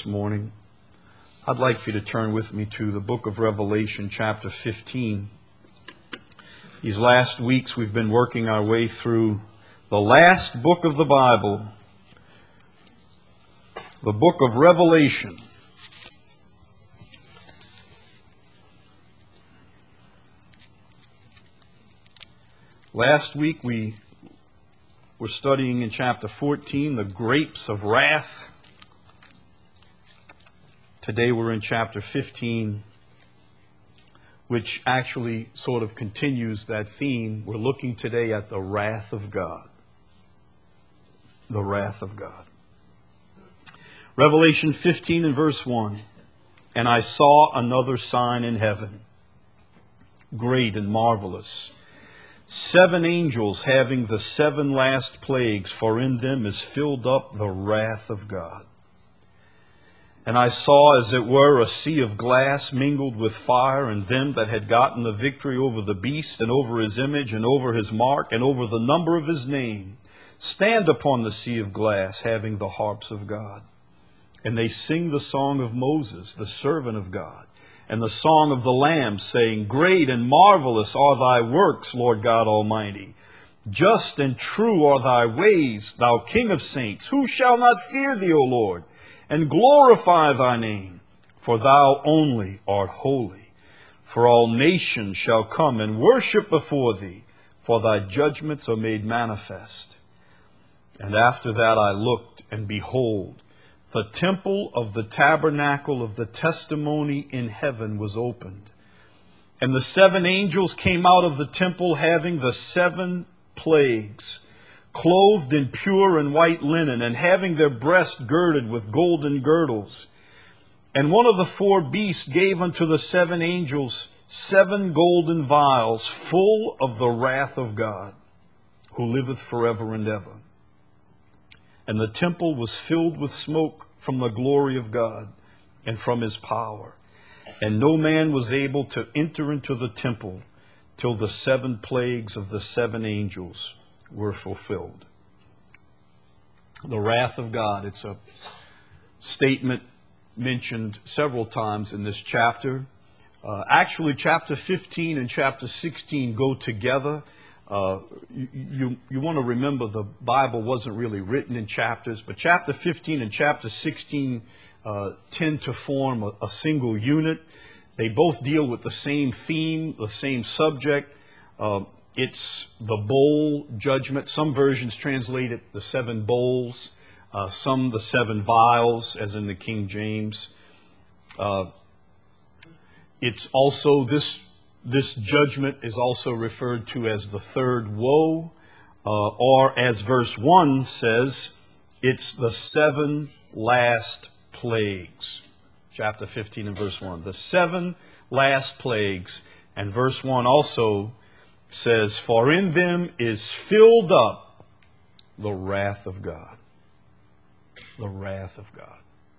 this morning, I'd like for you to turn with me to the book of Revelation, chapter 15. These last weeks we've been working our way through the last book of the Bible, the book of Revelation. Last week we were studying in chapter 14, the grapes of wrath. Today we're in chapter 15, which actually sort of continues that theme. We're looking today at the wrath of God. The wrath of God. Revelation 15 and verse 1. And I saw another sign in heaven, great and marvelous. 7 angels having the 7 last plagues, for in them is filled up the wrath of God. And I saw, as it were, a sea of glass mingled with fire, and them that had gotten the victory over the beast, and over his image, and over his mark, and over the number of his name, stand upon the sea of glass, having the harps of God. And they sing the song of Moses, the servant of God, and the song of the Lamb, saying, Great and marvelous are thy works, Lord God Almighty. Just and true are thy ways, thou King of saints. Who shall not fear thee, O Lord, and glorify thy name? For thou only art holy. For all nations shall come and worship before thee, for thy judgments are made manifest. And after that I looked, and behold, the temple of the tabernacle of the testimony in heaven was opened. And the 7 angels came out of the temple, having the 7 plagues, clothed in pure and white linen, and having their breasts girded with golden girdles. And one of the 4 beasts gave unto the 7 angels 7 golden vials, full of the wrath of God, who liveth forever and ever. And the temple was filled with smoke from the glory of God and from his power. And no man was able to enter into the temple till the 7 plagues of the 7 angels were fulfilled. The wrath of God. It's a statement mentioned several times in this chapter. Actually, chapter 15 and chapter 16 go together. You want to remember the Bible wasn't really written in chapters, but chapter 15 and chapter 16 tend to form a single unit. They both deal with the same theme, the same subject. It's the bowl judgment. Some versions translate it the 7 bowls, some the 7 vials, as in the King James. It's also this judgment is also referred to as the 3rd woe, or as verse 1 says, it's the 7 last plagues. Chapter 15 and verse 1. The 7 last plagues. And verse 1 also says, for in them is filled up the wrath of God. The wrath of God.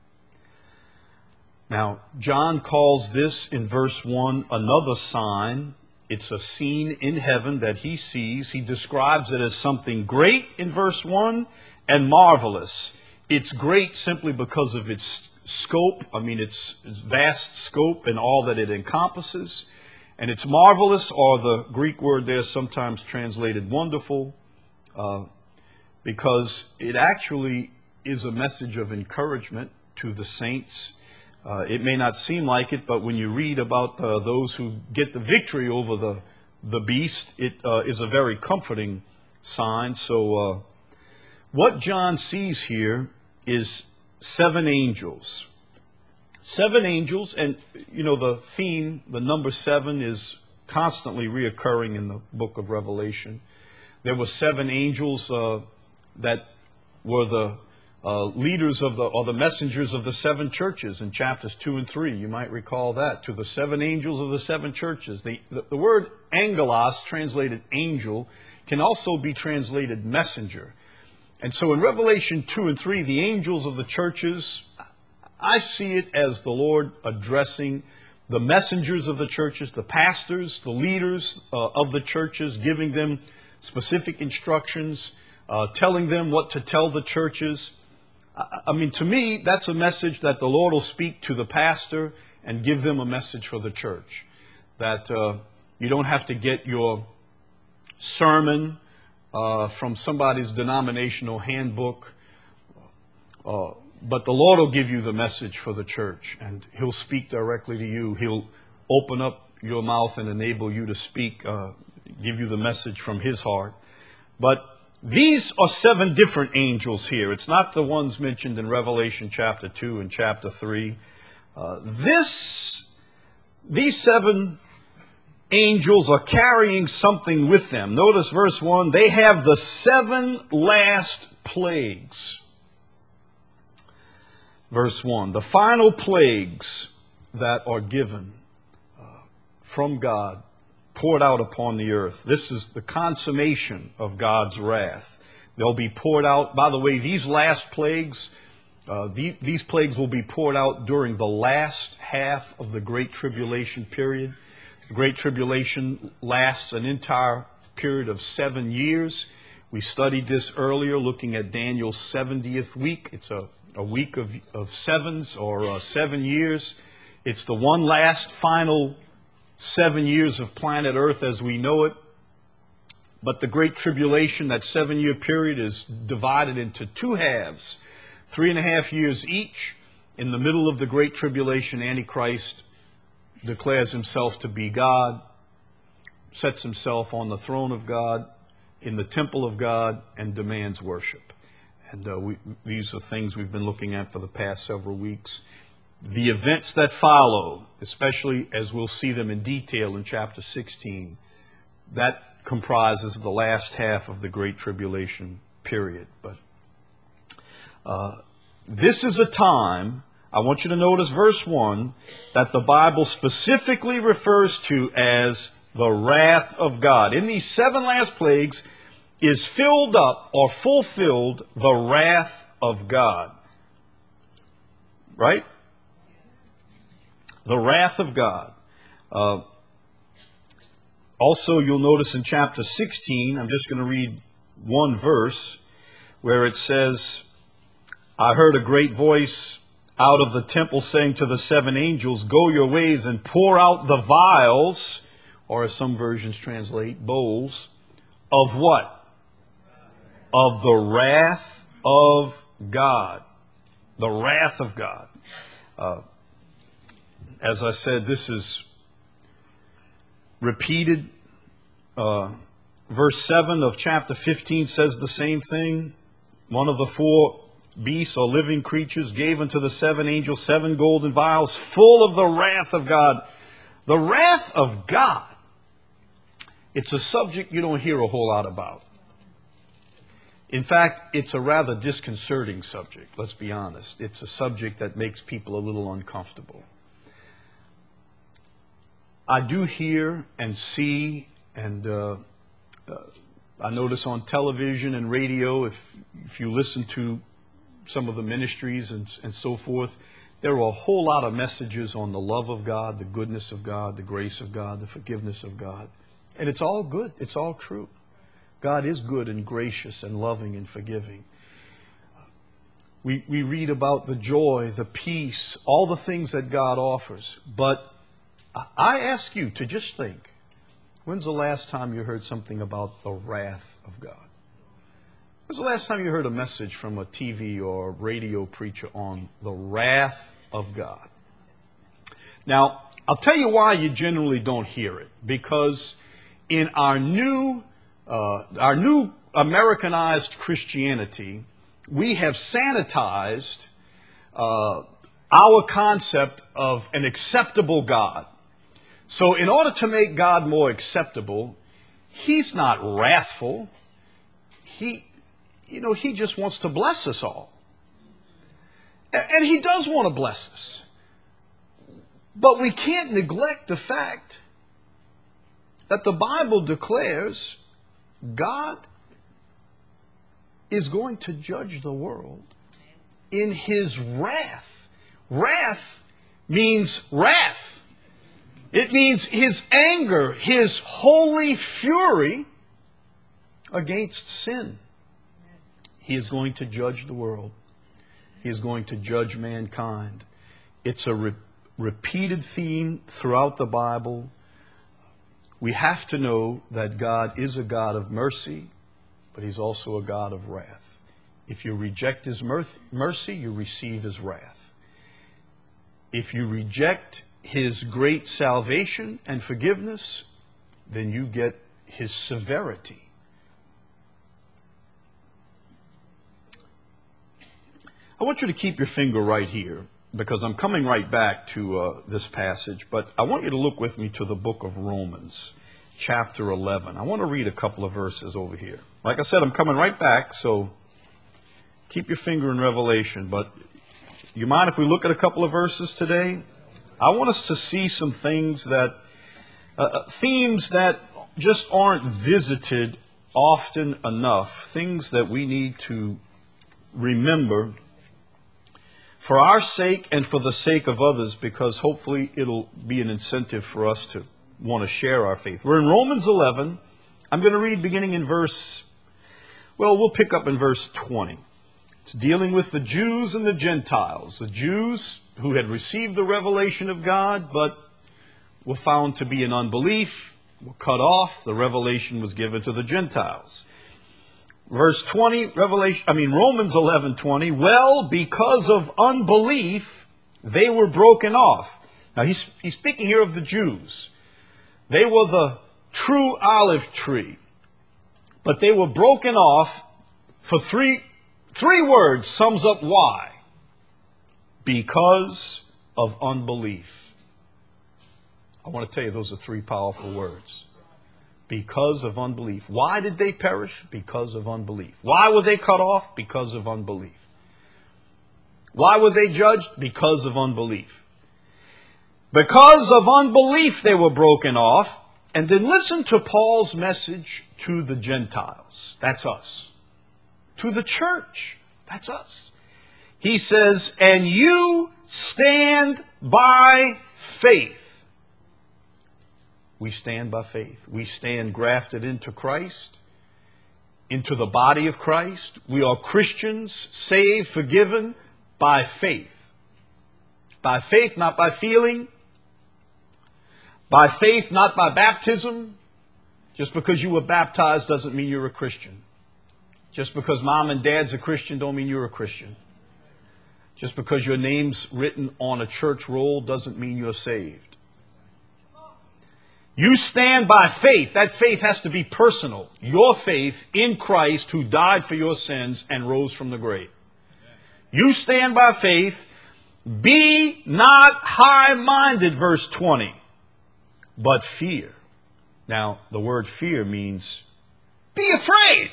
Now, John calls this in verse 1 another sign. It's a scene in heaven that he sees. He describes it as something great in verse 1 and marvelous. It's great simply because of its scope. I mean, its vast scope and all that it encompasses. And it's marvelous, or the Greek word there sometimes translated wonderful, because it actually is a message of encouragement to the saints. It may not seem like it, but when you read about those who get the victory over the beast, it is a very comforting sign. So what John sees here is 7 angels. 7 angels, and you know the theme, the number 7 is constantly reoccurring in the book of Revelation. There were 7 angels that were the leaders of the messengers of the 7 churches in chapters 2 and 3. You might recall that. To the 7 angels of the 7 churches. The word angelos, translated angel, can also be translated messenger. And so in Revelation 2 and 3, the angels of the churches, I see it as the Lord addressing the messengers of the churches, the pastors, the leaders of the churches, giving them specific instructions, telling them what to tell the churches. I mean, to me, that's a message that the Lord will speak to the pastor and give them a message for the church. That you don't have to get your sermon from somebody's denominational handbook, but the Lord will give you the message for the church, and He'll speak directly to you. He'll open up your mouth and enable you to speak, give you the message from His heart. But these are 7 different angels here. It's not the ones mentioned in Revelation chapter 2 and chapter 3. These 7 angels are carrying something with them. Notice verse 1, they have the 7 last plagues. Verse 1, the final plagues that are given from God, poured out upon the earth. This is the consummation of God's wrath. They'll be poured out. By the way, these last plagues, these plagues will be poured out during the last half of the Great Tribulation period. The Great Tribulation lasts an entire period of 7 years. We studied this earlier, looking at Daniel's 70th week. It's a week of sevens, or 7 years. It's the one last final 7 years of planet Earth as we know it. But the Great Tribulation, that 7-year period, is divided into 2 halves, 3.5 years each. In the middle of the Great Tribulation, Antichrist declares himself to be God, sets himself on the throne of God, in the temple of God, and demands worship. And these are things we've been looking at for the past several weeks. The events that follow, especially as we'll see them in detail in chapter 16, that comprises the last half of the Great Tribulation period. But this is a time, I want you to notice verse 1, that the Bible specifically refers to as the wrath of God. In these 7 last plagues is filled up or fulfilled the wrath of God. Right? The wrath of God. Also, you'll notice in chapter 16, I'm just going to read one verse, where it says, I heard a great voice out of the temple saying to the 7 angels, go your ways and pour out the vials, or as some versions translate, bowls, of what? Of the wrath of God. The wrath of God. As I said, this is repeated. Verse 7 of chapter 15 says the same thing. One of the 4 beasts or living creatures gave unto the 7 angels 7 golden vials full of the wrath of God. The wrath of God. It's a subject you don't hear a whole lot about. In fact, it's a rather disconcerting subject, let's be honest. It's a subject that makes people a little uncomfortable. I do hear and see, and I notice on television and radio, if you listen to some of the ministries and so forth, there are a whole lot of messages on the love of God, the goodness of God, the grace of God, the forgiveness of God. And it's all good. It's all true. God is good and gracious and loving and forgiving. We read about the joy, the peace, all the things that God offers. But I ask you to just think, when's the last time you heard something about the wrath of God? When's the last time you heard a message from a TV or radio preacher on the wrath of God? Now, I'll tell you why you generally don't hear it. Because in our new Americanized Christianity, we have sanitized our concept of an acceptable God. So in order to make God more acceptable, He's not wrathful. He just wants to bless us all. And He does want to bless us. But we can't neglect the fact that the Bible declares God is going to judge the world in His wrath. Wrath means wrath. It means His anger, His holy fury against sin. He is going to judge the world. He is going to judge mankind. It's a repeated theme throughout the Bible. We have to know that God is a God of mercy, but He's also a God of wrath. If you reject His mercy, you receive His wrath. If you reject His great salvation and forgiveness, then you get His severity. I want you to keep your finger right here, because I'm coming right back to this passage, but I want you to look with me to the book of Romans, chapter 11. I want to read a couple of verses over here. Like I said, I'm coming right back, so keep your finger in Revelation, but you mind if we look at a couple of verses today? I want us to see some things that, themes that just aren't visited often enough, things that we need to remember for our sake and for the sake of others, because hopefully it'll be an incentive for us to want to share our faith. We're in Romans 11. I'm going to read beginning in we'll pick up in verse 20. It's dealing with the Jews and the Gentiles. The Jews who had received the revelation of God, but were found to be in unbelief, were cut off. The revelation was given to the Gentiles. Verse 20, Romans 11:20. Well, because of unbelief, they were broken off. Now, he's speaking here of the Jews. They were the true olive tree. But they were broken off for three words sums up why. Because of unbelief. I want to tell you, those are three powerful words. Because of unbelief. Why did they perish? Because of unbelief. Why were they cut off? Because of unbelief. Why were they judged? Because of unbelief. Because of unbelief they were broken off. And then listen to Paul's message to the Gentiles. That's us. To the church. That's us. He says, and you stand by faith. We stand by faith. We stand grafted into Christ, into the body of Christ. We are Christians, saved, forgiven by faith. By faith, not by feeling. By faith, not by baptism. Just because you were baptized doesn't mean you're a Christian. Just because mom and dad's a Christian don't mean you're a Christian. Just because your name's written on a church roll doesn't mean you're saved. You stand by faith. That faith has to be personal. Your faith in Christ who died for your sins and rose from the grave. You stand by faith. Be not high-minded, verse 20, but fear. Now, the word fear means be afraid.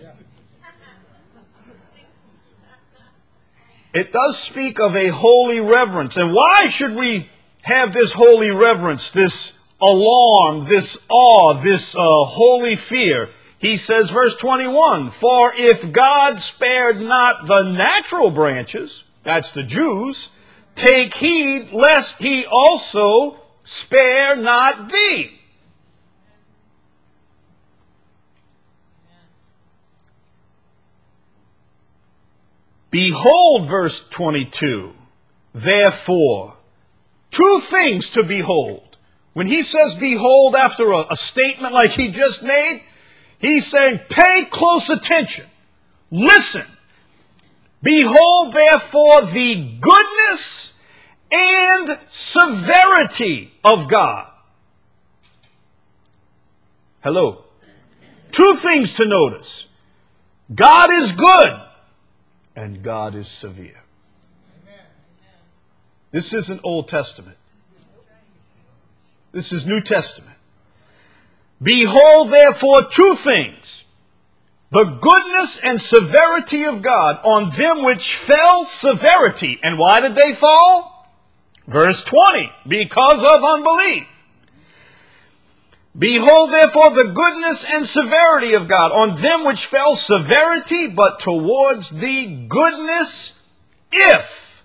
It does speak of a holy reverence. And why should we have this holy reverence, this alarm, this awe, this holy fear? He says, verse 21, for if God spared not the natural branches, that's the Jews, take heed lest He also spare not thee. Behold, verse 22, therefore, two things to behold. When he says behold after a statement like he just made, he's saying pay close attention. Listen. Behold, therefore, the goodness and severity of God. Hello. Two things to notice. God is good and God is severe. This isn't Old Testament. This is New Testament. Behold, therefore, two things. The goodness and severity of God on them which fell, severity. And why did they fall? Verse 20, because of unbelief. Behold, therefore, the goodness and severity of God on them which fell, severity, but towards thee goodness, if.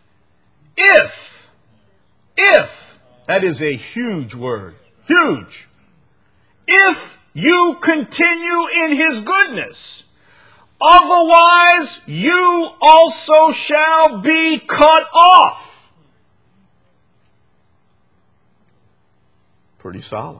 That is a huge word. Huge. If you continue in His goodness, Otherwise you also shall be cut off. Pretty solemn.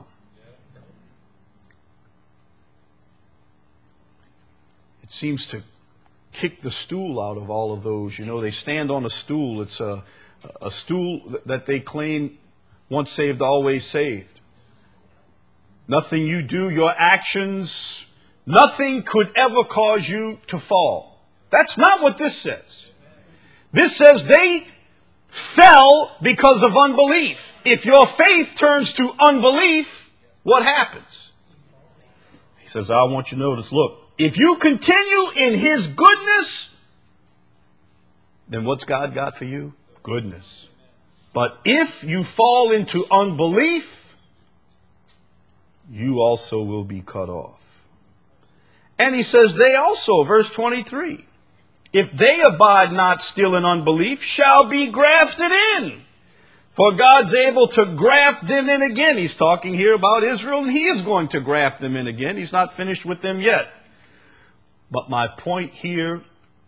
It seems to kick the stool out of all of those. You know, they stand on a stool. It's a stool that they claim once saved, always saved. Nothing you do, your actions, nothing could ever cause you to fall. That's not what this says. This says they fell because of unbelief. If your faith turns to unbelief, what happens? He says, I want you to notice, look, if you continue in His goodness, then what's God got for you? Goodness. But if you fall into unbelief, you also will be cut off. And he says, they also, verse 23, if they abide not still in unbelief, shall be grafted in. For God's able to graft them in again. He's talking here about Israel, and He is going to graft them in again. He's not finished with them yet. But my point here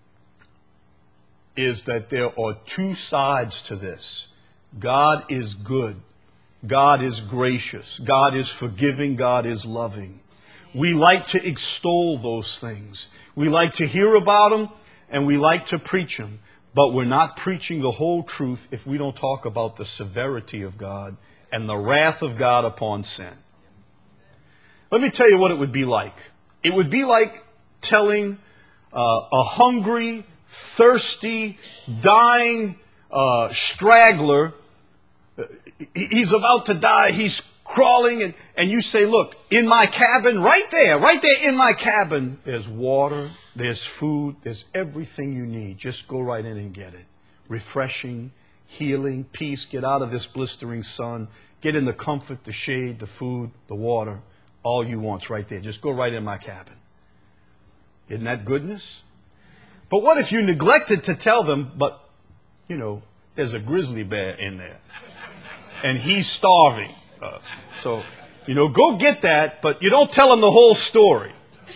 is that there are two sides to this. God is good. God is gracious. God is forgiving. God is loving. We like to extol those things. We like to hear about them, and we like to preach them. But we're not preaching the whole truth if we don't talk about the severity of God and the wrath of God upon sin. Let me tell you what it would be like. It would be like telling a hungry, thirsty, dying straggler, he's about to die, he's crawling, and you say, look, in my cabin, right there in my cabin, there's water, there's food, there's everything you need. Just go right in and get it. Refreshing, healing, peace, get out of this blistering sun, get in the comfort, the shade, the food, the water, all you want's right there. Just go right in my cabin. Isn't that goodness? But what if you neglected to tell them, but, you know, there's a grizzly bear in there, and he's starving. So, you know, go get that, but you don't tell them the whole story.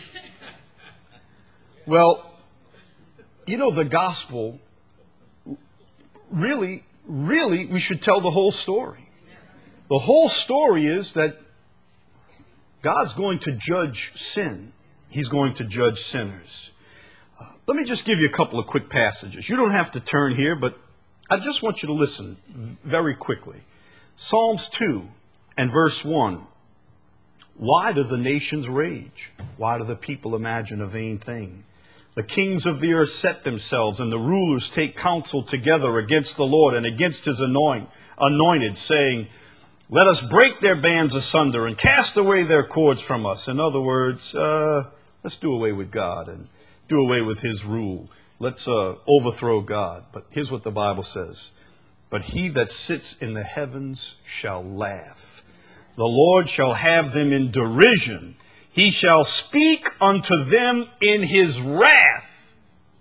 Well, you know, the gospel, really, we should tell the whole story. The whole story is that God's going to judge sin. He's going to judge sinners. Let me just give you a couple of quick passages. You don't have to turn here, but I just want you to listen very quickly. Psalms 2 and verse 1. Why do the nations rage? Why do the people imagine a vain thing? The kings of the earth set themselves, and the rulers take counsel together against the Lord and against His anointed, saying, let us break their bands asunder and cast away their cords from us. In other words, let's do away with God and do away with His rule. Let's overthrow God. But here's what the Bible says. But he that sits in the heavens shall laugh. The Lord shall have them in derision. He shall speak unto them in His wrath.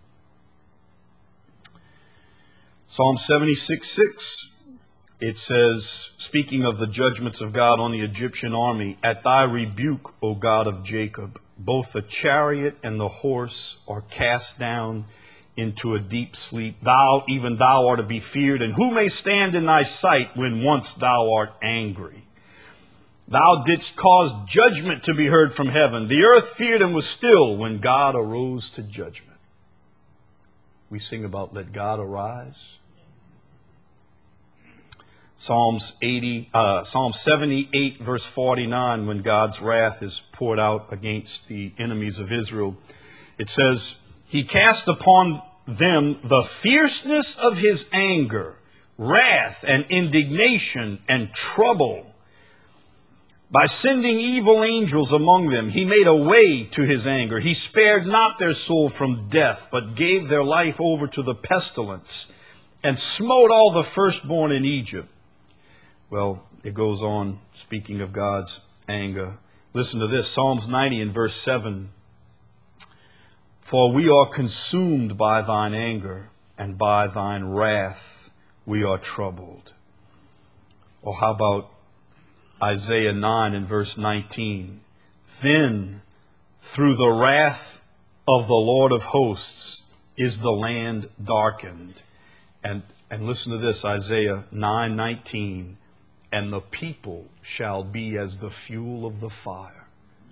Psalm 76:6. It says, speaking of the judgments of God on the Egyptian army, at thy rebuke, O God of Jacob, both the chariot and the horse are cast down into a deep sleep. Thou, even thou, art to be feared, and who may stand in thy sight when once thou art angry? Thou didst cause judgment to be heard from heaven. The earth feared and was still when God arose to judgment. We sing about let God arise. Psalm 78, verse 49, when God's wrath is poured out against the enemies of Israel, it says, He cast upon them the fierceness of His anger, wrath and indignation and trouble. By sending evil angels among them, He made a way to His anger. He spared not their soul from death, but gave their life over to the pestilence, and smote all the firstborn in Egypt. Well, it goes on, speaking of God's anger. Listen to this, Psalms 90 and verse 7. For we are consumed by thine anger, and by thine wrath we are troubled. Or how about Isaiah 9 and verse 19? Then, through the wrath of the Lord of hosts is the land darkened. And listen to this, Isaiah 9:19. And the people shall be as the fuel of the fire.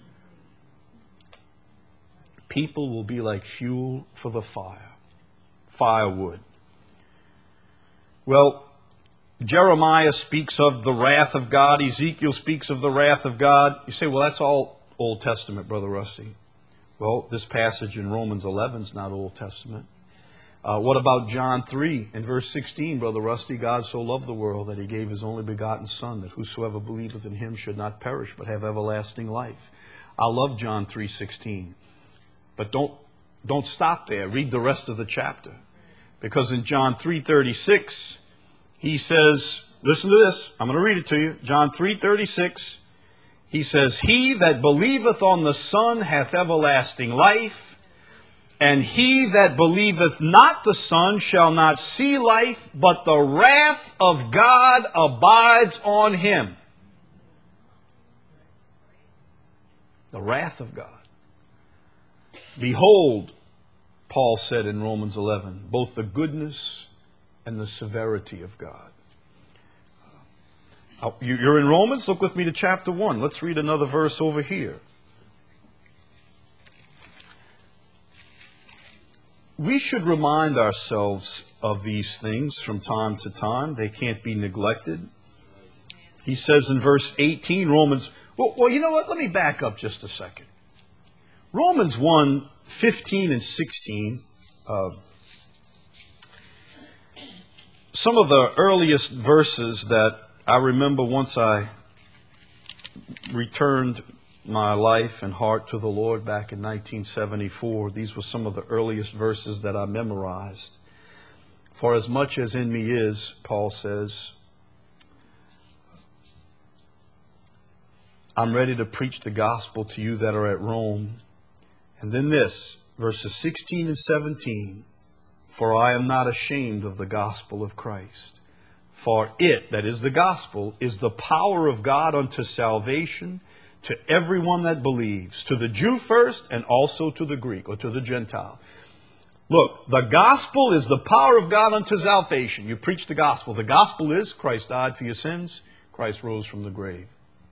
People will be like fuel for the fire. Firewood. Well, Jeremiah speaks of the wrath of God. Ezekiel speaks of the wrath of God. You say, well, that's all Old Testament, Brother Rusty. Well, this passage in Romans 11 is not Old Testament. What about John 3 and verse 16, Brother Rusty? God so loved the world that he gave his only begotten Son, that whosoever believeth in him should not perish, but have everlasting life. I love John 3:16. But don't stop there. Read the rest of the chapter. Because in John 3:36, he says, listen to this. I'm going to read it to you. John 3:36, he says, He that believeth on the Son hath everlasting life, and he that believeth not the Son shall not see life, but the wrath of God abides on him. The wrath of God. Behold, Paul said in Romans 11, both the goodness and the severity of God. You're in Romans? Look with me to chapter 1. Let's read another verse over here. We should remind ourselves of these things from time to time. They can't be neglected. He says in verse 18, Romans... Well, you know what? Let me back up just a second. Romans 1:15 and 16, some of the earliest verses that I remember once I returned my life and heart to the Lord back in 1974. These were some of the earliest verses that I memorized. For as much as in me is, Paul says, I'm ready to preach the gospel to you that are at Rome. And then this, verses 16 and 17, for I am not ashamed of the gospel of Christ. For it, that is the gospel, is the power of God unto salvation to everyone that believes, to the Jew first and also to the Greek or to the Gentile. Look, the gospel is the power of God unto salvation. You preach the gospel. The gospel is Christ died for your sins. Christ rose from the grave.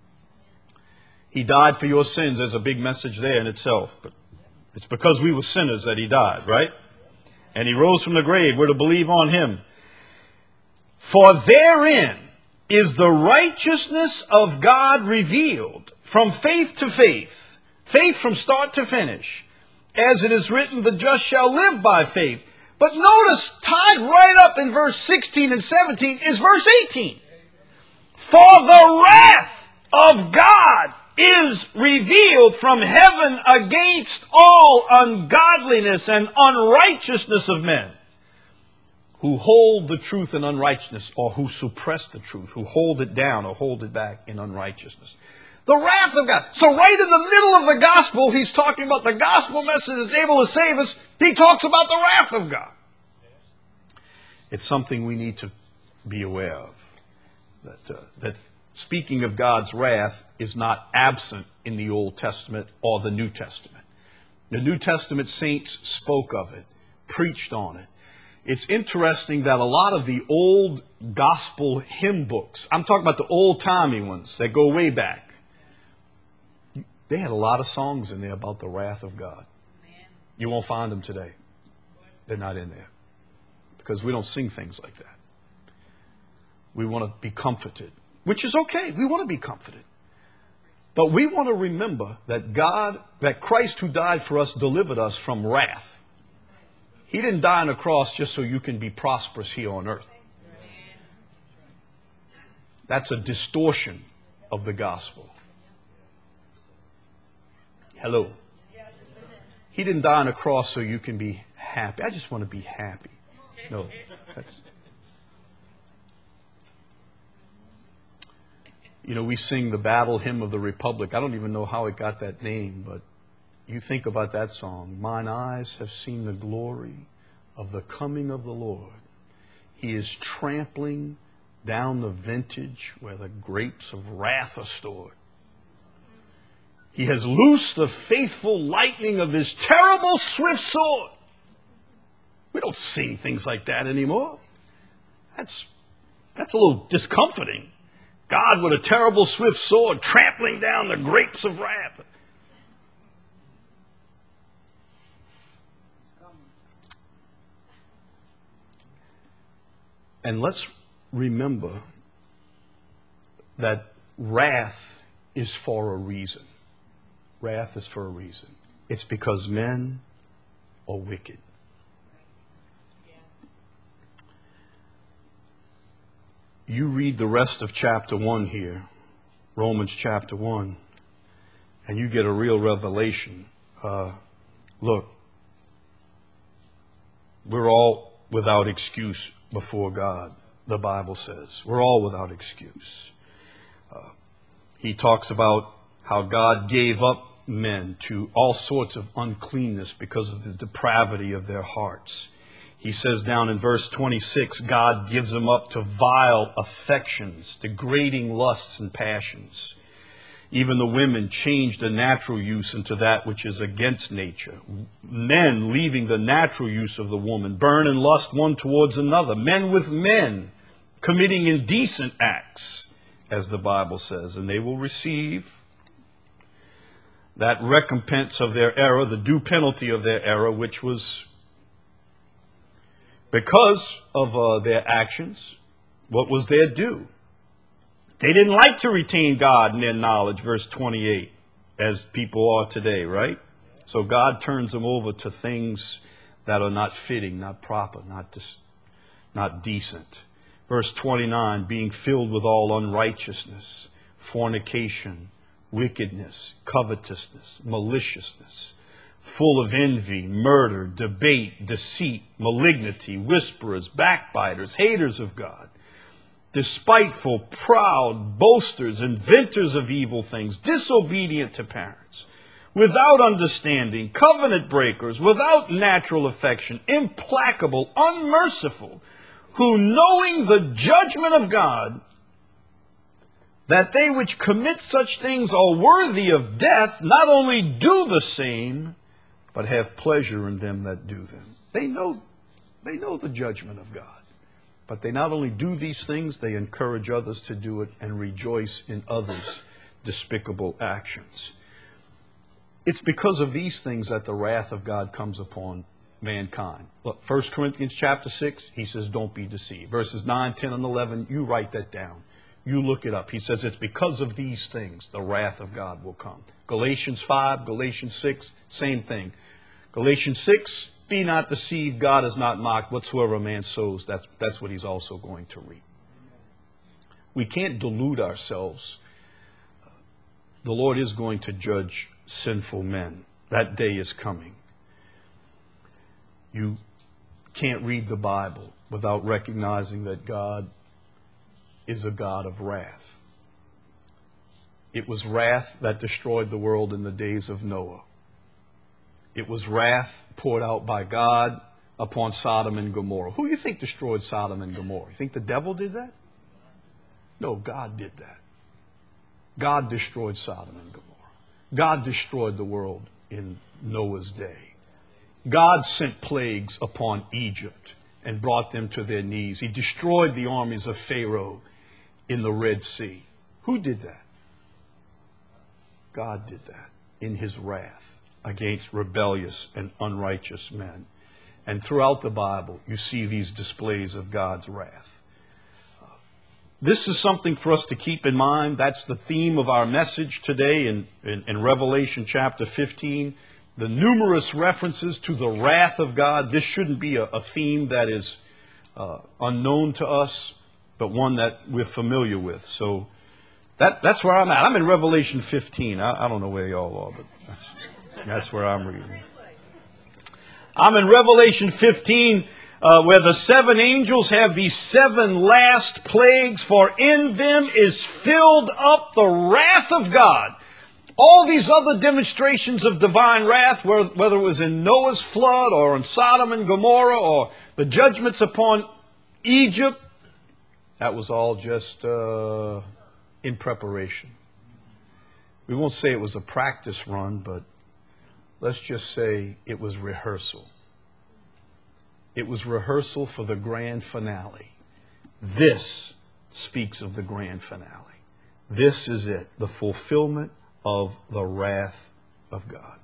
He died for your sins. There's a big message there in itself. But it's because we were sinners that he died, right? And he rose from the grave. We're to believe on him. For therein is the righteousness of God revealed from faith to faith. Faith from start to finish. As it is written, the just shall live by faith. But notice, tied right up in verse 16 and 17 is verse 18. For the wrath of God is revealed from heaven against all ungodliness and unrighteousness of men, who hold the truth in unrighteousness, or who suppress the truth, who hold it down or hold it back in unrighteousness. The wrath of God. So right in the middle of the gospel, he's talking about the gospel message is able to save us. He talks about the wrath of God. It's something we need to be aware of. That speaking of God's wrath is not absent in the Old Testament or the New Testament. The New Testament saints spoke of it, preached on it. It's interesting that a lot of the old gospel hymn books, I'm talking about the old-timey ones that go way back, they had a lot of songs in there about the wrath of God. You won't find them today. They're not in there. Because we don't sing things like that. We want to be comforted, which is okay. We want to be comforted. But we want to remember that that Christ who died for us delivered us from wrath. He didn't die on a cross just so you can be prosperous here on earth. That's a distortion of the gospel. Hello. He didn't die on a cross so you can be happy. I just want to be happy. No. We sing the Battle Hymn of the Republic. I don't even know how it got that name, but you think about that song. Mine eyes have seen the glory of the coming of the Lord. He is trampling down the vintage where the grapes of wrath are stored. He has loosed the faithful lightning of his terrible swift sword. We don't sing things like that anymore. That's a little discomforting. God with a terrible swift sword trampling down the grapes of wrath. And let's remember that wrath is for a reason. Wrath is for a reason. It's because men are wicked. You read the rest of chapter 1 here, Romans chapter 1, and you get a real revelation. Look, we're all without excuse before God, the Bible says. We're all without excuse. He talks about how God gave up men to all sorts of uncleanness because of the depravity of their hearts. He says down in verse 26, God gives them up to vile affections, degrading lusts and passions. Even the women change the natural use into that which is against nature. Men, leaving the natural use of the woman, burn in lust one towards another. Men with men, committing indecent acts, as the Bible says. And they will receive that recompense of their error, the due penalty of their error, which was because of their actions. What was their due? They didn't like to retain God in their knowledge, verse 28, as people are today, right? So God turns them over to things that are not fitting, not proper, not decent. Verse 29, being filled with all unrighteousness, fornication, wickedness, covetousness, maliciousness, full of envy, murder, debate, deceit, malignity, whisperers, backbiters, haters of God, despiteful, proud, boasters, inventors of evil things, disobedient to parents, without understanding, covenant breakers, without natural affection, implacable, unmerciful, who knowing the judgment of God, that they which commit such things are worthy of death, not only do the same, but have pleasure in them that do them. They know the judgment of God. But they not only do these things, they encourage others to do it and rejoice in others' despicable actions. It's because of these things that the wrath of God comes upon mankind. Look, 1 Corinthians chapter 6, he says, don't be deceived. Verses 9, 10, and 11, you write that down. You look it up. He says it's because of these things the wrath of God will come. Galatians 5, Galatians 6, same thing. Galatians 6, be not deceived, God is not mocked. Whatsoever a man sows, that's what he's also going to reap. We can't delude ourselves. The Lord is going to judge sinful men. That day is coming. You can't read the Bible without recognizing that God is a God of wrath. It was wrath that destroyed the world in the days of Noah. It was wrath poured out by God upon Sodom and Gomorrah. Who do you think destroyed Sodom and Gomorrah? You think the devil did that? No, God did that. God destroyed Sodom and Gomorrah. God destroyed the world in Noah's day. God sent plagues upon Egypt and brought them to their knees. He destroyed the armies of Pharaoh in the Red Sea. Who did that? God did that in his wrath against rebellious and unrighteous men. And throughout the Bible, you see these displays of God's wrath. This is something for us to keep in mind. That's the theme of our message today in Revelation chapter 15. The numerous references to the wrath of God. This shouldn't be a theme that is unknown to us, but one that we're familiar with. So that's where I'm at. I'm in Revelation 15. I don't know where y'all are, but that's where I'm reading. I'm in Revelation 15, where the seven angels have these seven last plagues, for in them is filled up the wrath of God. All these other demonstrations of divine wrath, whether it was in Noah's flood or in Sodom and Gomorrah or the judgments upon Egypt, that was all just in preparation. We won't say it was a practice run, but let's just say it was rehearsal. It was rehearsal for the grand finale. This speaks of the grand finale. This is it, the fulfillment of the wrath of God.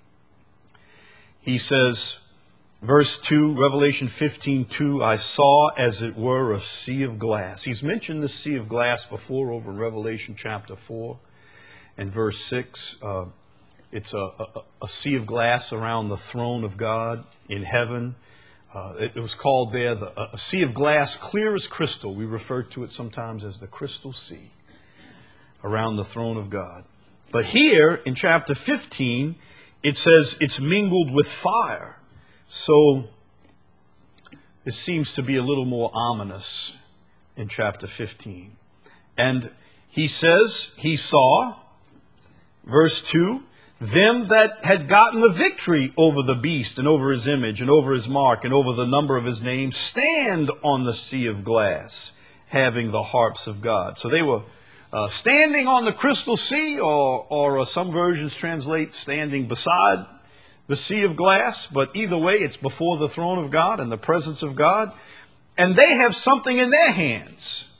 He says, verse 2, Revelation 15:2, I saw as it were a sea of glass. He's mentioned the sea of glass before over in Revelation chapter 4 and verse 6. It's a sea of glass around the throne of God in heaven. It was called there a sea of glass clear as crystal. We refer to it sometimes as the crystal sea around the throne of God. But here in chapter 15, it says it's mingled with fire. So it seems to be a little more ominous in chapter 15. And he says he saw, verse 2, them that had gotten the victory over the beast and over his image and over his mark and over the number of his name stand on the sea of glass, having the harps of God. So they were standing on the crystal sea, or some versions translate standing beside the sea of glass. But either way, it's before the throne of God and the presence of God. And they have something in their hands.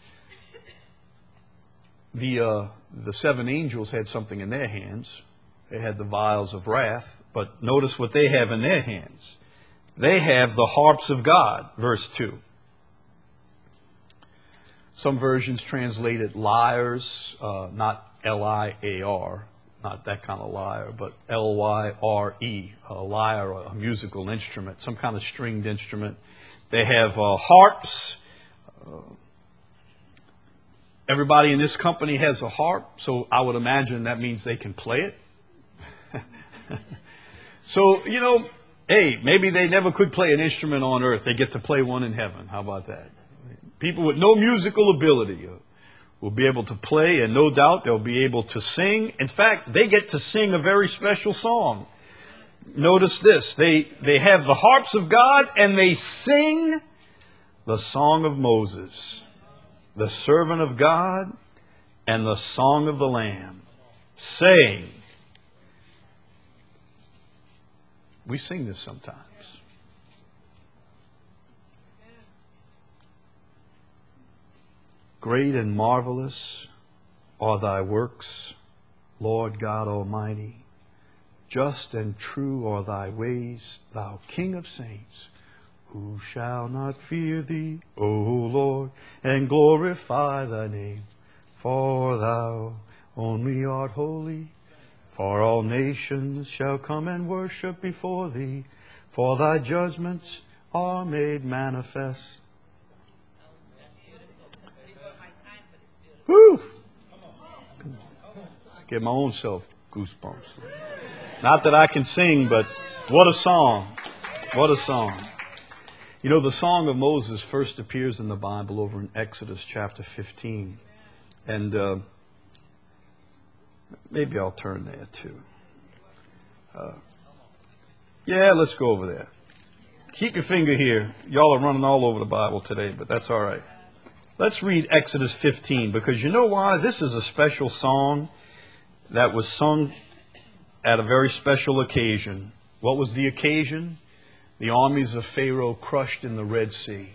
The 7 angels had something in their hands. They had the vials of wrath, but notice what they have in their hands. They have the harps of God, verse 2. Some versions translate it lyres, not L-I-A-R, not that kind of lyre, but L-Y-R-E, a lyre, a musical instrument, some kind of stringed instrument. They have harps. Everybody in this company has a harp, so I would imagine that means they can play it. So, hey, maybe they never could play an instrument on earth. They get to play one in heaven. How about that? People with no musical ability will be able to play, and no doubt they'll be able to sing. In fact, they get to sing a very special song. Notice this. They have the harps of God, and they sing the song of Moses, the servant of God, and the song of the Lamb, saying, we sing this sometimes. Great and marvelous are thy works, Lord God Almighty. Just and true are thy ways, thou King of saints. Who shall not fear thee, O Lord, and glorify thy name? For thou only art holy. For all nations shall come and worship before thee, for thy judgments are made manifest. Woo! I give my own self goosebumps. Not that I can sing, but what a song. What a song. The Song of Moses first appears in the Bible over in Exodus chapter 15. And maybe I'll turn there too. Yeah, let's go over there. Keep your finger here. Y'all are running all over the Bible today, but that's all right. Let's read Exodus 15, because you know why? This is a special song that was sung at a very special occasion. What was the occasion? The armies of Pharaoh crushed in the Red Sea.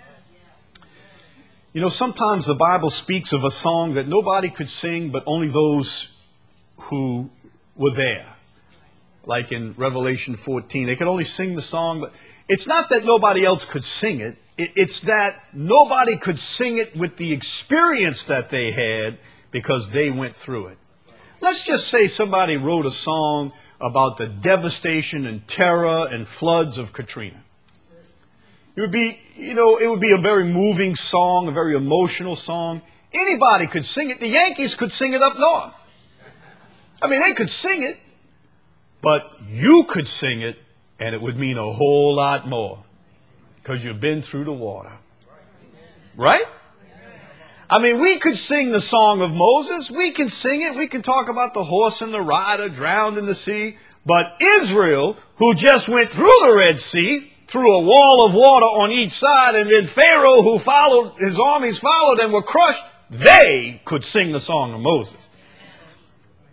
Sometimes the Bible speaks of a song that nobody could sing, but only those who were there. Like in Revelation 14, they could only sing the song, but it's not that nobody else could sing it. It's that nobody could sing it with the experience that they had because they went through it. Let's just say somebody wrote a song about the devastation and terror and floods of Katrina. It would be, it would be a very moving song, a very emotional song. Anybody could sing it. The Yankees could sing it up north. They could sing it, but you could sing it, and it would mean a whole lot more because you've been through the water. Right? We could sing the song of Moses. We can sing it. We can talk about the horse and the rider drowned in the sea. But Israel, who just went through the Red Sea, through a wall of water on each side, and then Pharaoh, who followed, his armies followed and were crushed, they could sing the song of Moses.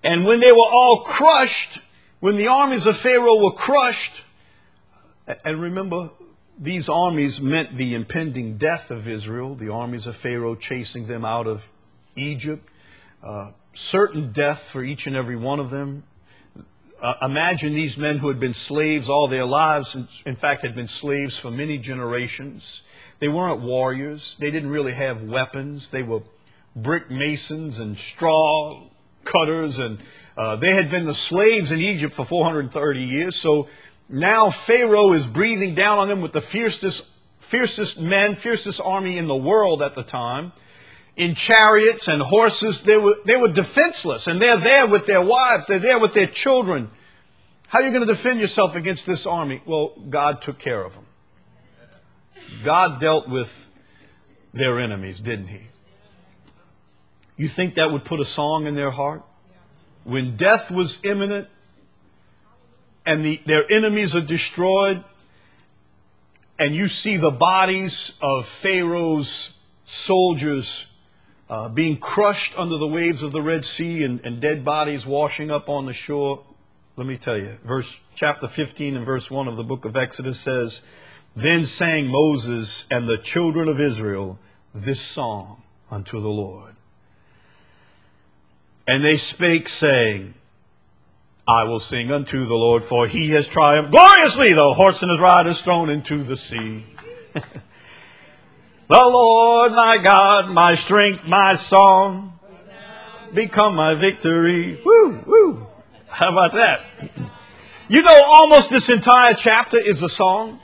And when they were all crushed, when the armies of Pharaoh were crushed, and remember, these armies meant the impending death of Israel, the armies of Pharaoh chasing them out of Egypt, certain death for each and every one of them. Imagine these men who had been slaves all their lives, in fact had been slaves for many generations. They weren't warriors. They didn't really have weapons. They were brick masons and straw cutters, and they had been the slaves in Egypt for 430 years. So now Pharaoh is breathing down on them with the fiercest men, fiercest army in the world at the time. In chariots and horses, they were defenseless, and they're there with their wives, they're there with their children. How are you going to defend yourself against this army? Well, God took care of them. God dealt with their enemies, didn't He? You think that would put a song in their heart? When death was imminent and their enemies are destroyed, and you see the bodies of Pharaoh's soldiers being crushed under the waves of the Red Sea and dead bodies washing up on the shore. Let me tell you, chapter 15 and verse 1 of the book of Exodus says, "Then sang Moses and the children of Israel this song unto the Lord. And they spake, saying, I will sing unto the Lord, for He has triumphed gloriously. The horse and his rider is thrown into the sea. The Lord my God, my strength, my song, become my victory." Woo, woo. How about that? You know, almost this entire chapter is a song.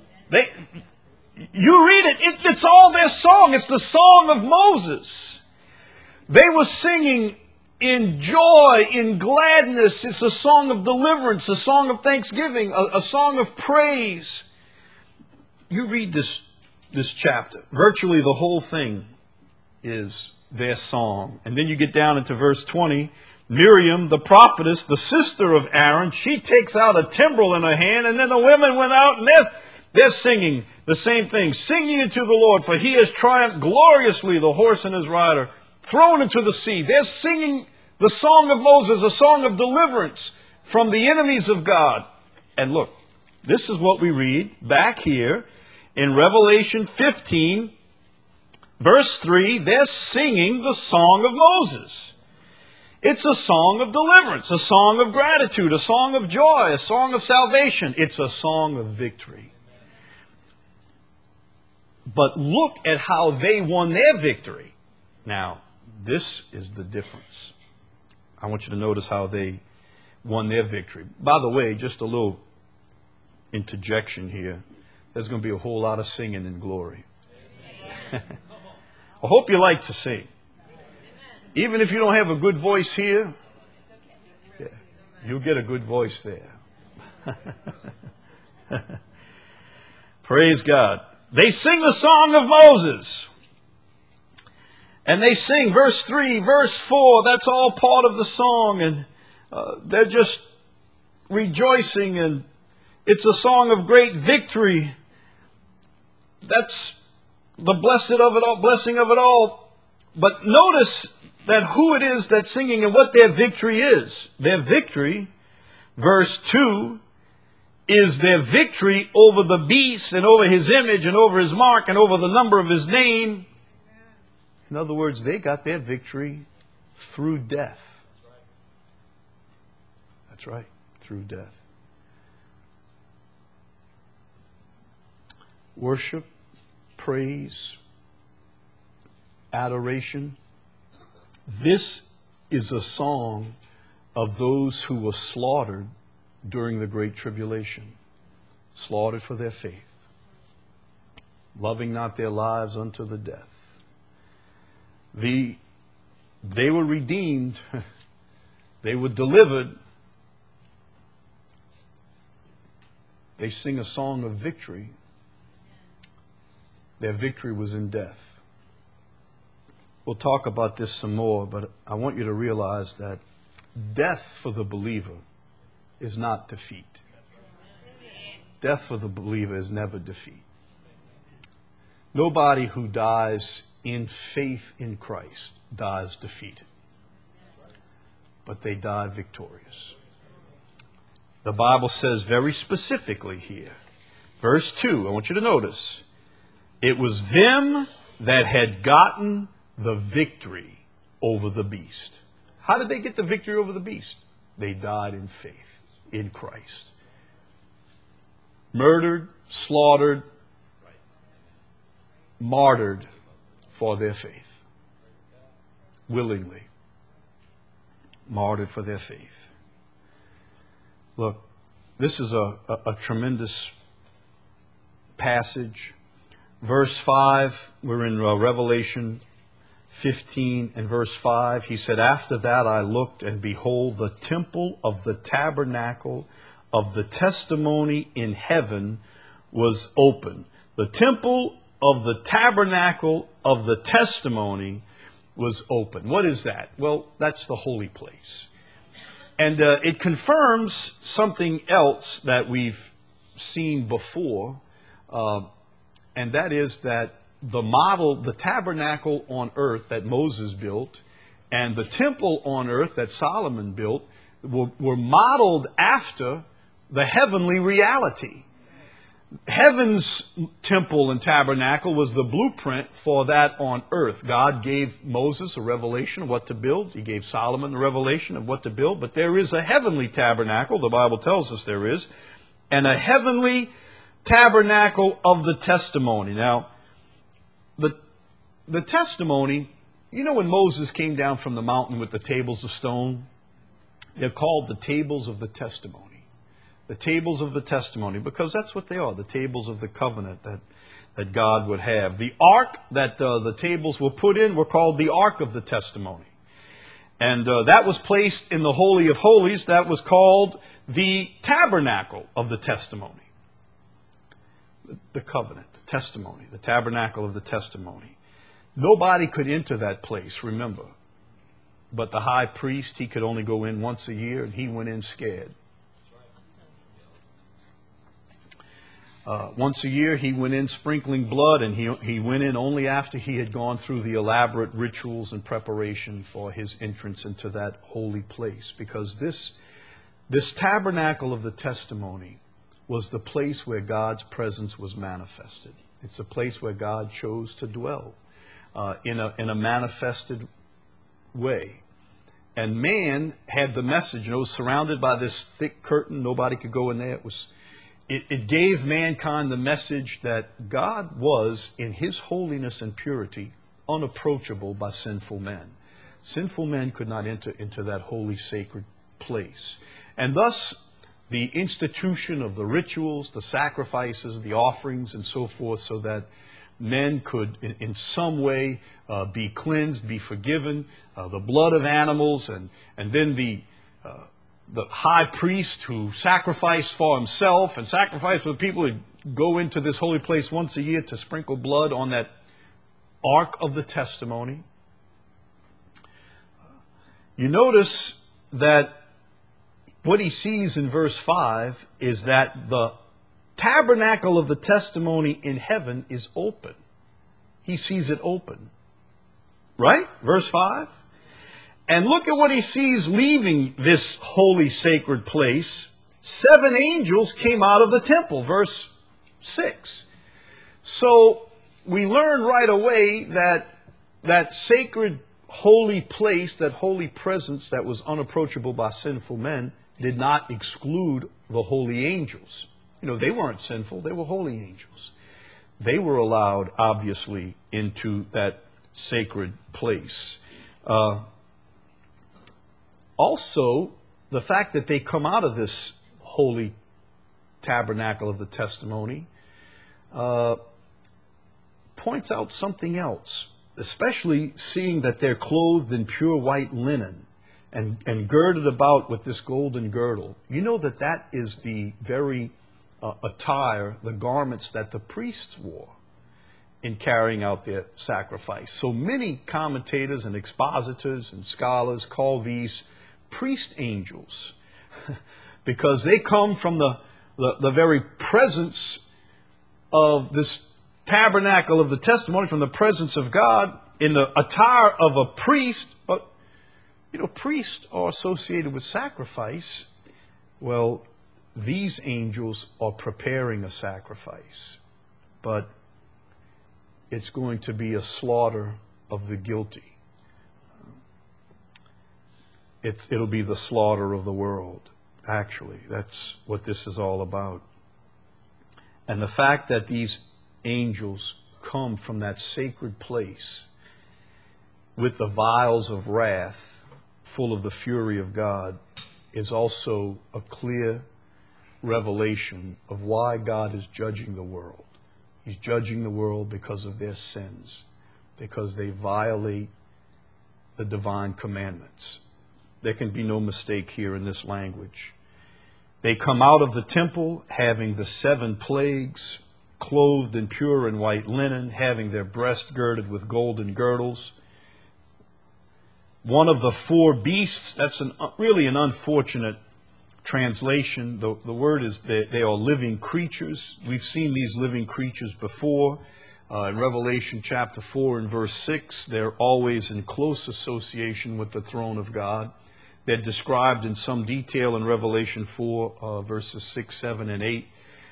You read it, it's all their song. It's the song of Moses. They were singing in joy, in gladness. It's a song of deliverance, a song of thanksgiving, a song of praise. You read this chapter. Virtually the whole thing is their song. And then you get down into verse 20. Miriam, the prophetess, the sister of Aaron, she takes out a timbrel in her hand, and then the women went out and they're singing the same thing. Sing ye unto the Lord, for He has triumphed gloriously, the horse and his rider, thrown into the sea. They're singing the song of Moses, a song of deliverance from the enemies of God. And look, this is what we read back here in Revelation 15, verse 3. They're singing the song of Moses. It's a song of deliverance, a song of gratitude, a song of joy, a song of salvation. It's a song of victory. But look at how they won their victory. Now, this is the difference. I want you to notice how they won their victory. By the way, just a little interjection here. There's going to be a whole lot of singing in glory. I hope you like to sing. Even if you don't have a good voice here, yeah, you'll get a good voice there. Praise God. They sing the song of Moses. And they sing verse 3, verse 4. That's all part of the song. And they're just rejoicing. And it's a song of great victory. That's the blessing of it all. But notice that who it is that's singing and what their victory is. Their victory, verse 2, is their victory over the beast and over his image and over his mark and over the number of his name. In other words, they got their victory through death. That's right, through death. Worship, praise, adoration. This is a song of those who were slaughtered during the Great Tribulation, slaughtered for their faith, loving not their lives unto the death. They were redeemed, they were delivered. They sing a song of victory. Their victory was in death. We'll talk about this some more, but I want you to realize that death for the believer is not defeat. Death for the believer is never defeat. Nobody who dies in faith in Christ dies defeated. but they died victorious. The Bible says very specifically here, verse 2, I want you to notice, it was them that had gotten the victory over the beast. How did they get the victory over the beast? They died in faith in Christ. Murdered, slaughtered, martyred for their faith. Willingly. Martyred for their faith. Look, this is a tremendous passage. Verse 5, we're in Revelation 15 and verse 5. He said, after that I looked, and behold, the temple of the tabernacle of the testimony in heaven was open. The temple of the tabernacle of the testimony was open. What is that? Well, that's the holy place. And it confirms something else that we've seen before, and that is that the model, the tabernacle on earth that Moses built, and the temple on earth that Solomon built were modeled after the heavenly reality. Heaven's temple and tabernacle was the blueprint for that on earth. God gave Moses a revelation of what to build. He gave Solomon a revelation of what to build. But there is a heavenly tabernacle, the Bible tells us there is, and a heavenly tabernacle of the testimony. Now, the testimony, you know when Moses came down from the mountain with the tables of stone? They're called the tables of the testimony. The tables of the testimony, because that's what they are, the tables of the covenant that God would have. The ark that the tables were put in were called the ark of the testimony. And that was placed in the Holy of Holies. That was called the tabernacle of the testimony. The covenant, the testimony, the tabernacle of the testimony. Nobody could enter that place, remember. But the high priest, he could only go in once a year, and he went in scared. Once a year, he went in sprinkling blood, and he went in only after he had gone through the elaborate rituals and preparation for his entrance into that holy place. Because this tabernacle of the testimony was the place where God's presence was manifested. It's a place where God chose to dwell in a manifested way. And man had the message, it was surrounded by this thick curtain. Nobody could go in there. It gave mankind the message that God was, in his holiness and purity, unapproachable by sinful men. Sinful men could not enter into that holy, sacred place. And thus, the institution of the rituals, the sacrifices, the offerings, and so forth, so that men could, in some way, be cleansed, be forgiven, the blood of animals, and then the high priest who sacrificed for himself and sacrificed for the people who go into this holy place once a year to sprinkle blood on that ark of the testimony. You notice that what he sees in verse 5 is that the tabernacle of the testimony in heaven is open. He sees it open. Right? Verse 5. And look at what he sees leaving this holy sacred place. 7 angels came out of the temple. Verse 6. So we learn right away that sacred holy place, that holy presence that was unapproachable by sinful men, did not exclude the holy angels. You know, they weren't sinful. They were holy angels. They were allowed, obviously, into that sacred place. Also, the fact that they come out of this holy tabernacle of the testimony points out something else, especially seeing that they're clothed in pure white linen and girded about with this golden girdle. You know that is the very attire, the garments that the priests wore in carrying out their sacrifice. So many commentators and expositors and scholars call these priest angels because they come from the very presence of this tabernacle of the testimony, from the presence of God in the attire of a priest, but Priests are associated with sacrifice. Well, these angels are preparing a sacrifice, but it's going to be a slaughter of the guilty. It'll be the slaughter of the world, actually. That's what this is all about. And the fact that these angels come from that sacred place with the vials of wrath full of the fury of God is also a clear revelation of why God is judging the world. He's judging the world because of their sins, because they violate the divine commandments. There can be no mistake here in this language. They come out of the temple having the 7 plagues, clothed in pure and white linen, having their breasts girded with golden girdles. One of the 4 beasts, that's really an unfortunate translation. The word is they are living creatures. We've seen these living creatures before. In Revelation chapter 4 and verse 6, they're always in close association with the throne of God. They're described in some detail in Revelation 4, verses 6, 7, and 8.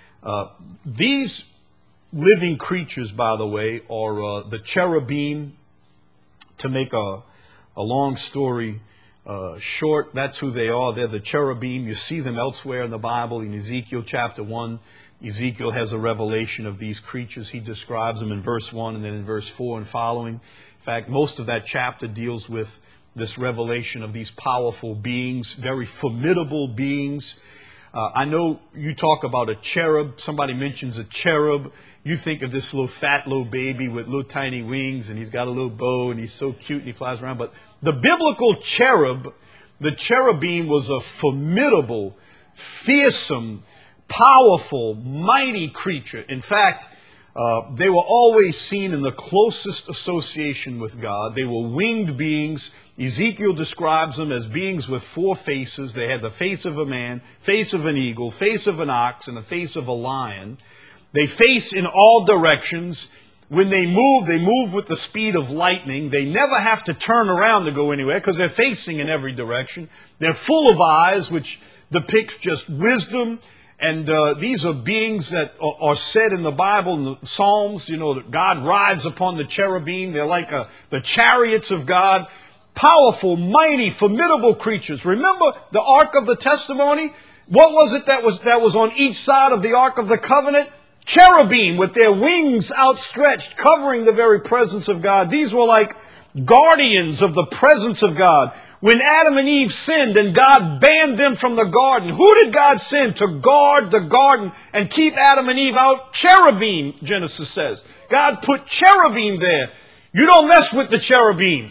These living creatures, by the way, are the cherubim. To make a long story short, that's who they are. They're the cherubim. You see them elsewhere in the Bible. In Ezekiel chapter 1, Ezekiel has a revelation of these creatures. He describes them in verse 1 and then in verse 4 and following. In fact, most of that chapter deals with this revelation of these powerful beings, very formidable beings. I know you talk about a cherub. Somebody mentions a cherub. You think of this little fat little baby with little tiny wings, and he's got a little bow, and he's so cute, and he flies around. But the biblical cherub, the cherubim, was a formidable, fearsome, powerful, mighty creature. In fact, they were always seen in the closest association with God. They were winged beings. Ezekiel describes them as beings with 4 faces. They had the face of a man, face of an eagle, face of an ox, and the face of a lion. They face in all directions. When they move with the speed of lightning. They never have to turn around to go anywhere because they're facing in every direction. They're full of eyes, which depicts just wisdom. And these are beings that are said in the Bible, in the Psalms, that God rides upon the cherubim. They're like the chariots of God. Powerful, mighty, formidable creatures. Remember the Ark of the Testimony? What was it that was on each side of the Ark of the Covenant? Cherubim with their wings outstretched, covering the very presence of God. These were like guardians of the presence of God. When Adam and Eve sinned and God banned them from the garden, who did God send to guard the garden and keep Adam and Eve out? Cherubim, Genesis says. God put cherubim there. You don't mess with the cherubim.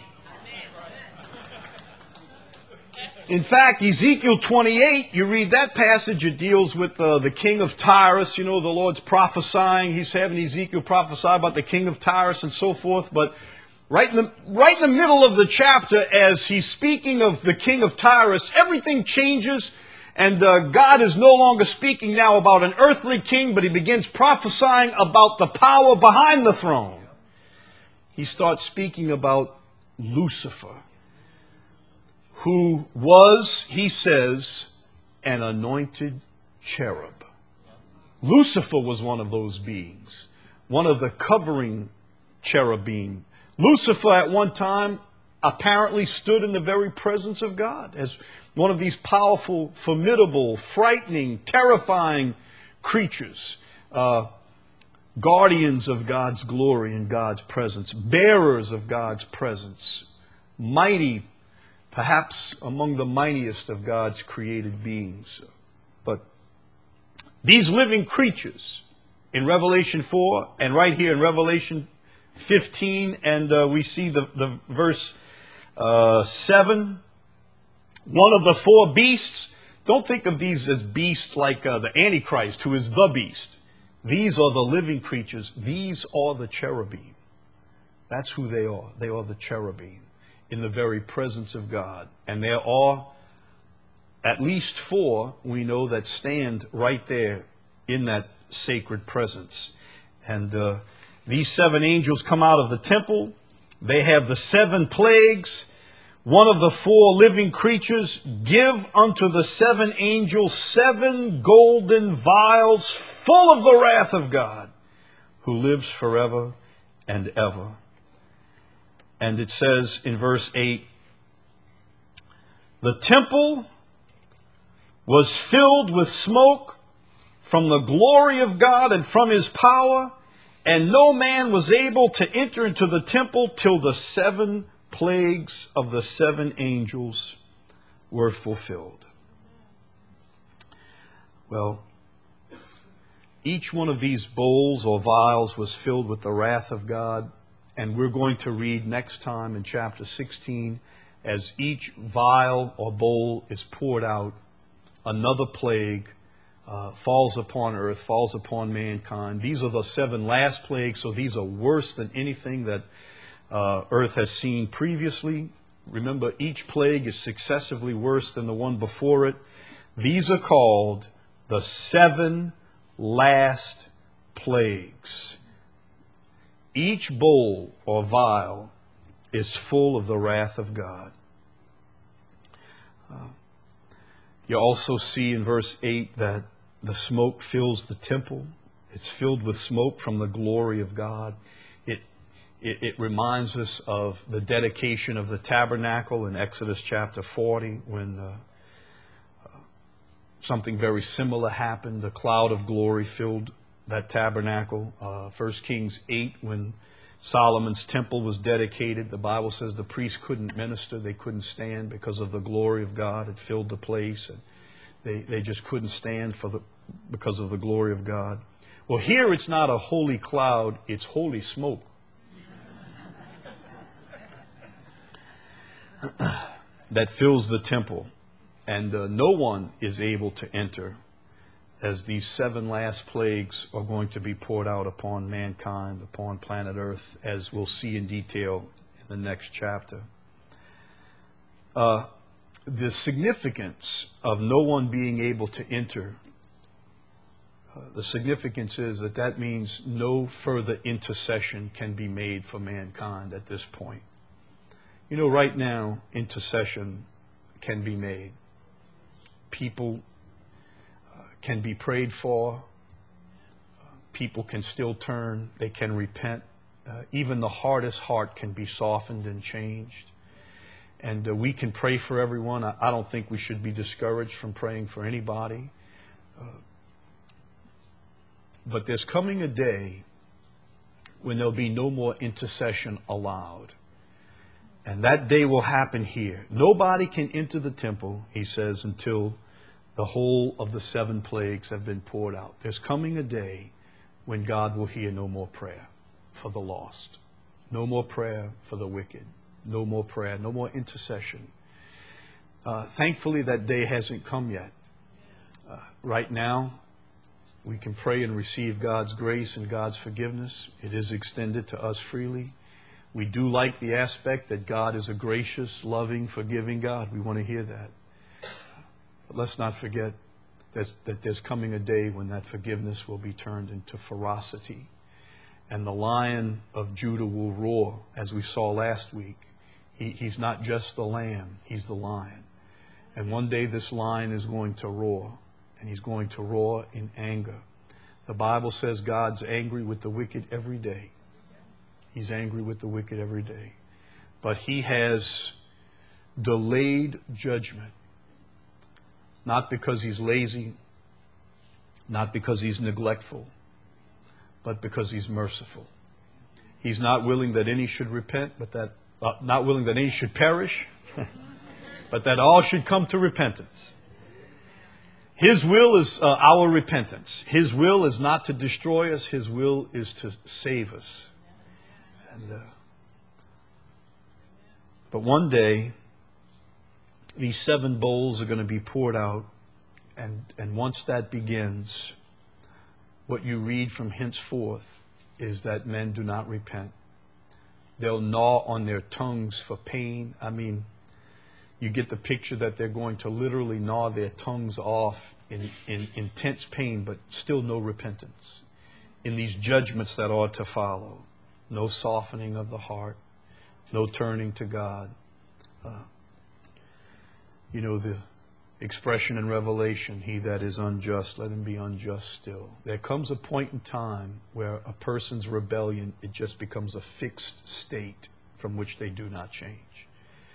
In fact, Ezekiel 28, you read that passage, it deals with the king of Tyrus. The Lord's prophesying. He's having Ezekiel prophesy about the king of Tyrus and so forth. But right in the middle of the chapter, as he's speaking of the king of Tyrus, everything changes. And God is no longer speaking now about an earthly king, but he begins prophesying about the power behind the throne. He starts speaking about Lucifer, who was, he says, an anointed cherub. Lucifer was one of those beings, one of the covering cherubim. Lucifer at one time apparently stood in the very presence of God as one of these powerful, formidable, frightening, terrifying creatures, guardians of God's glory and God's presence, bearers of God's presence, mighty, perhaps among the mightiest of God's created beings. But these living creatures in Revelation 4 and right here in Revelation 15, and we see the verse 7, one of the 4 beasts. Don't think of these as beasts like the Antichrist, who is the beast. These are the living creatures. These are the cherubim. That's who they are. They are the cherubim in the very presence of God. And there are at least 4, we know, that stand right there in that sacred presence. And these 7 angels come out of the temple. They have the 7 plagues. one of the four living creatures, give unto the seven angels 7 golden vials full of the wrath of God, who lives forever and ever. And it says in verse 8, the temple was filled with smoke from the glory of God and from his power, and no man was able to enter into the temple till the 7 plagues of the 7 angels were fulfilled. Well, each one of these bowls or vials was filled with the wrath of God, and we're going to read next time in chapter 16, as each vial or bowl is poured out, another plague falls upon earth, falls upon mankind. These are the 7 last plagues, so these are worse than anything that earth has seen previously. Remember, each plague is successively worse than the one before it. These are called the 7 last plagues. Each bowl or vial is full of the wrath of God. You also see in verse 8 that the smoke fills the temple. It's filled with smoke from the glory of God. It reminds us of the dedication of the tabernacle in Exodus chapter 40, when something very similar happened. A cloud of glory filled that tabernacle. 1 Kings 8, when Solomon's temple was dedicated, the Bible says the priests couldn't minister. They couldn't stand because of the glory of God. It filled the place, and they just couldn't stand because of the glory of God. Well, here it's not a holy cloud, it's holy smoke. That fills the temple, and no one is able to enter, as these 7 last plagues are going to be poured out upon mankind, upon planet Earth, as we'll see in detail in the next chapter. The significance of no one being able to enter, the significance is that means no further intercession can be made for mankind at this point. You know, right now, intercession can be made. People can be prayed for. People can still turn. They can repent. Even the hardest heart can be softened and changed. And we can pray for everyone. I don't think we should be discouraged from praying for anybody. But there's coming a day when there'll be no more intercession allowed. And that day will happen here. Nobody can enter the temple, he says, until the whole of the 7 plagues have been poured out. There's coming a day when God will hear no more prayer for the lost. No more prayer for the wicked. No more prayer, no more intercession. Thankfully, that day hasn't come yet. Right now, we can pray and receive God's grace and God's forgiveness. It is extended to us freely. We do like the aspect that God is a gracious, loving, forgiving God. We want to hear that. But let's not forget that there's coming a day when that forgiveness will be turned into ferocity. And the Lion of Judah will roar, as we saw last week. He's not just the lamb, he's the lion. And one day this lion is going to roar, and he's going to roar in anger. The Bible says God's angry with the wicked every day. He's angry with the wicked every day. But he has delayed judgment. Not because he's lazy, not because he's neglectful, but because he's merciful. He's not willing that any should repent, but not willing that any should perish, but that all should come to repentance. His will is our repentance. His will is not to destroy us. His will is to save us. But one day, these 7 bowls are going to be poured out. And once that begins, what you read from henceforth is that men do not repent. They'll gnaw on their tongues for pain. I mean, you get the picture that they're going to literally gnaw their tongues off in intense pain, but still no repentance. In these judgments that are to follow. No softening of the heart. No turning to God. You know the expression in Revelation, he that is unjust, let him be unjust still. There comes a point in time where a person's rebellion, it just becomes a fixed state from which they do not change.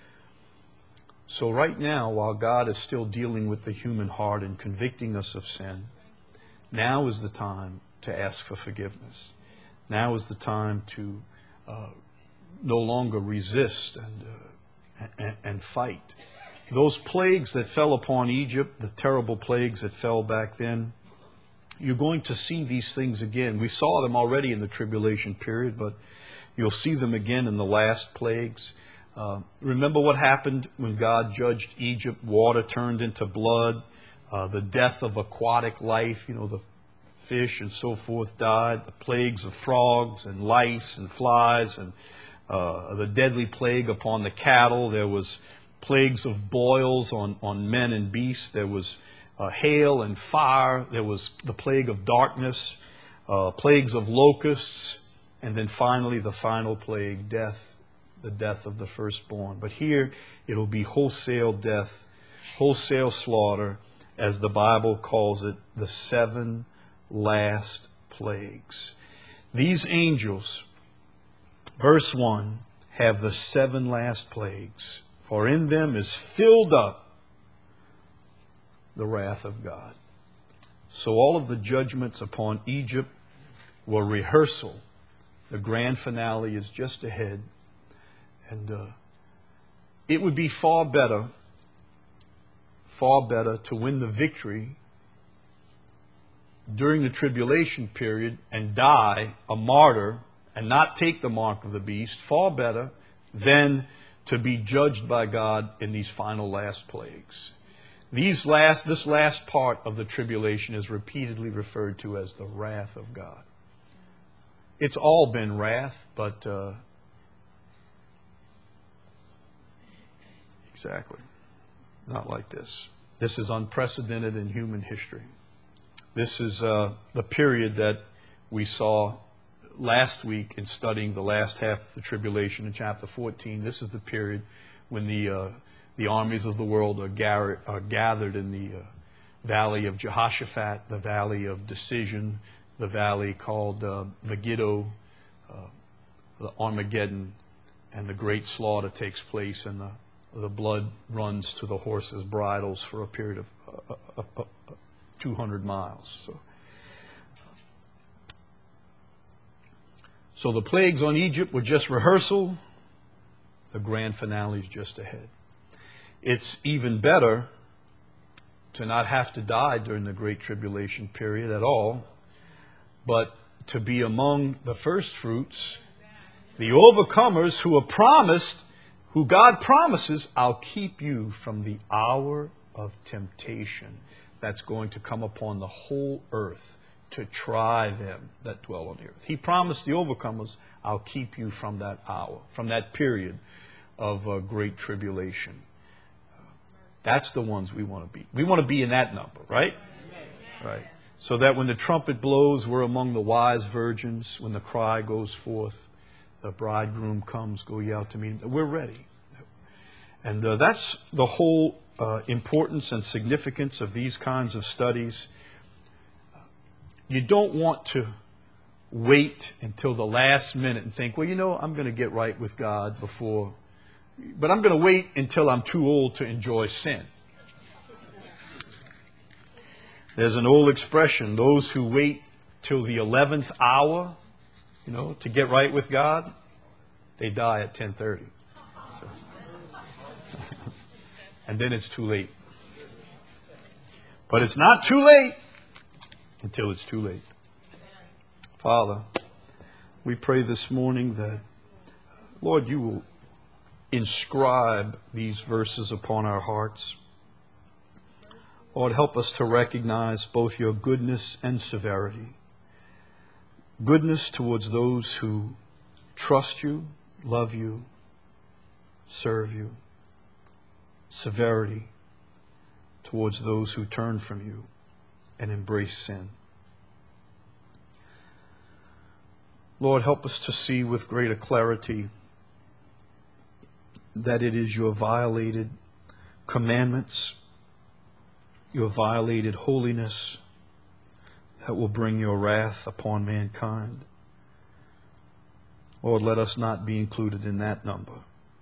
So right now, while God is still dealing with the human heart and convicting us of sin, now is the time to ask for forgiveness. Now is the time to no longer resist and fight. Those plagues that fell upon Egypt, the terrible plagues that fell back then, you're going to see these things again. We saw them already in the tribulation period, but you'll see them again in the last plagues. Remember what happened when God judged Egypt? Water turned into blood. The death of aquatic life, the fish and so forth died. The plagues of frogs and lice and flies, and the deadly plague upon the cattle. There was plagues of boils on men and beasts. There was hail and fire. There was the plague of darkness, plagues of locusts, and then finally the final plague, death, the death of the firstborn. But here it'll be wholesale death, wholesale slaughter, as the Bible calls it, the 7 last plagues. These angels, verse 1, have the 7 last plagues. For in them is filled up the wrath of God. So all of the judgments upon Egypt were rehearsal. The grand finale is just ahead. And it would be far better to win the victory during the tribulation period and die a martyr and not take the mark of the beast, far better than to be judged by God in these final last plagues. This last part of the tribulation is repeatedly referred to as the wrath of God. It's all been wrath, but exactly, not like this. This is unprecedented in human history. This is the period that we saw last week in studying the last half of the tribulation in chapter 14. This is the period when the armies of the world are gathered in the valley of Jehoshaphat, the valley of decision, the valley called Megiddo, the Armageddon, and the great slaughter takes place, and the blood runs to the horses' bridles for a period of 200 miles. So the plagues on Egypt were just rehearsal. The grand finale is just ahead. It's even better to not have to die during the Great Tribulation period at all, but to be among the first fruits, the overcomers who are promised, who God promises, I'll keep you from the hour of temptation that's going to come upon the whole earth to try them that dwell on the earth. He promised the overcomers, I'll keep you from that hour, from that period of great tribulation. That's the ones we want to be. We want to be in that number, right? Right. So that when the trumpet blows, we're among the wise virgins. When the cry goes forth, the bridegroom comes, go ye out to meet him. We're ready. And that's the whole importance and significance of these kinds of studies. You don't want to wait until the last minute and think, well, I'm going to get right with God before, but I'm going to wait until I'm too old to enjoy sin. There's an old expression, those who wait till the 11th hour, to get right with God, they die at 10:30. So. And then it's too late. But it's not too late until it's too late. Father, we pray this morning that, Lord, you will inscribe these verses upon our hearts. Lord, help us to recognize both your goodness and severity. Goodness towards those who trust you, love you, serve you. Severity towards those who turn from you and embrace sin. Lord, help us to see with greater clarity that it is your violated commandments, your violated holiness that will bring your wrath upon mankind. Lord, let us not be included in that number.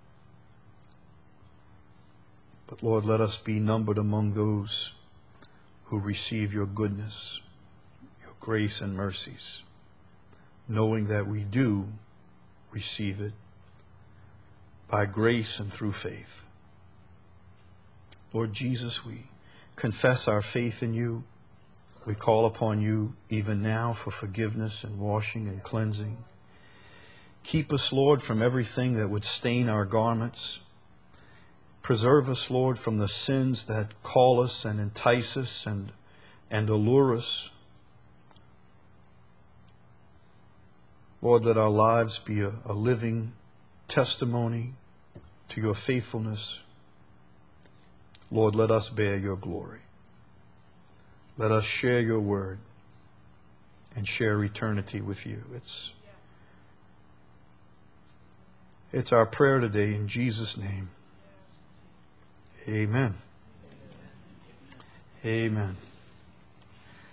But Lord, let us be numbered among those who receive your goodness, your grace and mercies, knowing that we do receive it by grace and through faith. Lord Jesus, we confess our faith in you. We call upon you even now for forgiveness and washing and cleansing. Keep us, Lord, from everything that would stain our garments. Preserve us, Lord, from the sins that call us and entice us and allure us. Lord, let our lives be a living testimony to your faithfulness. Lord, let us bear your glory. Let us share your word and share eternity with you. It's our prayer today in Jesus' name. Amen. Amen.